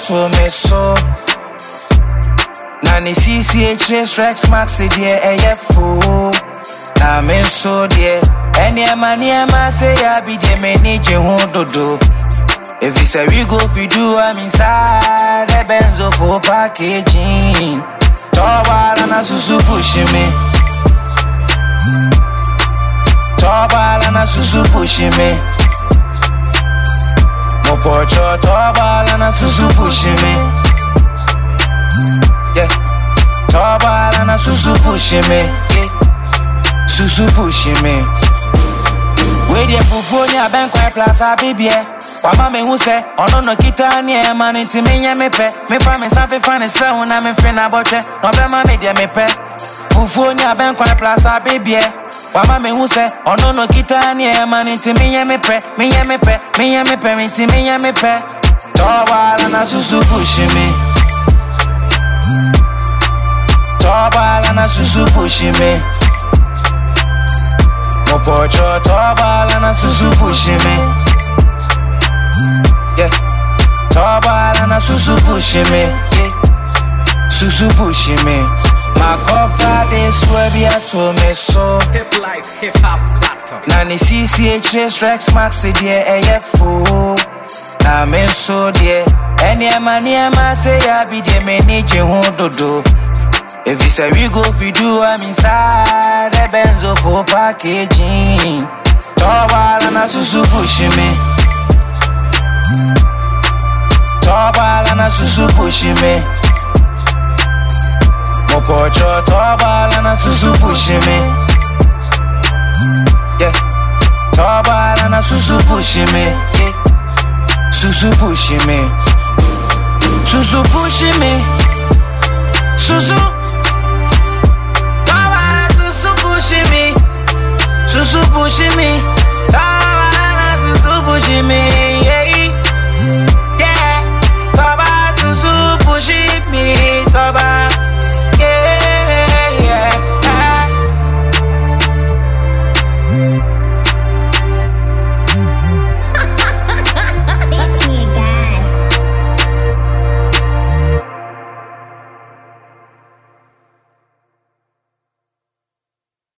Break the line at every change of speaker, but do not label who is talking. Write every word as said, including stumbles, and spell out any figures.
to me so. Nani C C H S Rex Maxi dear A F O. Na me so dear. Any money I say I be the manager who do. If you say we go fi do, I'm inside the Benzo for packaging. Tobala na susu pushing me. Tobala na susu pushing me. Mopocho tobala na susu pushing me. Yeah. Tobala na susu pushing me. Yeah. Susu pushing me. We dey fufu ni aben kwa plaza baby eh. Wama me hu se ono no kita ni e man nti me nya me pe. Me pa me safe fa ne se hu na me fe na boche. No be ma me dia me pe. Fufu ni aben kwa plaza baby eh. Wama me hu se ono no kita ni e man nti me nya me pe. Me nya me pe. Me nya me pe. Me nti me nya me pe. Tobala na susu pushing me. Tobala na susu pushing me. Mopocho tobala na susu pushing me. Yeah. Tobala na susu pushing me. Yeah. Susu pushing me. My cover this will be a to me so.
Hip life, hip hop, dot
Nani C C H S Rex Maxi dear A F O. Na me so dear. Any money I say I be the manager who do. If you say we go fi do, I'm inside the Benzo for packaging. Tobala na susu pushing me. Tobala na susu pushing me. Mopocho tobala na susu pushing me. Yeah. Tobala na susu pushing me. Yeah. Susu pushing me. Susu pushing me. Susu. Susu pushing me,